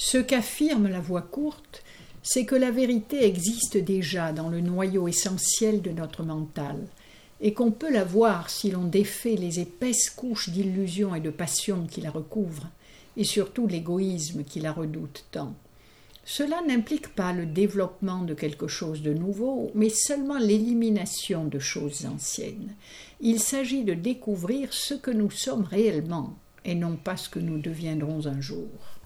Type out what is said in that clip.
Ce qu'affirme la voix courte, c'est que la vérité existe déjà dans le noyau essentiel de notre mental, et qu'on peut la voir si l'on défait les épaisses couches d'illusions et de passions qui la recouvrent, et surtout l'égoïsme qui la redoute tant. Cela n'implique pas le développement de quelque chose de nouveau, mais seulement l'élimination de choses anciennes. Il s'agit de découvrir ce que nous sommes réellement, et non pas ce que nous deviendrons un jour.